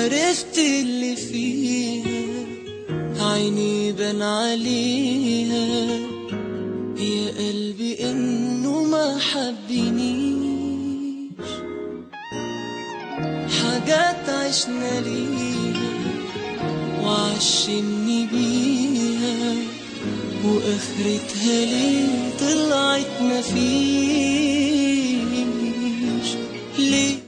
عرفت اللي فيها، عيني بان عليها يا قلبي انه ما حبنيش. حاجات عشنا ليها وعشمني بيها، واخرتها ليه طلعت مفيش. ليه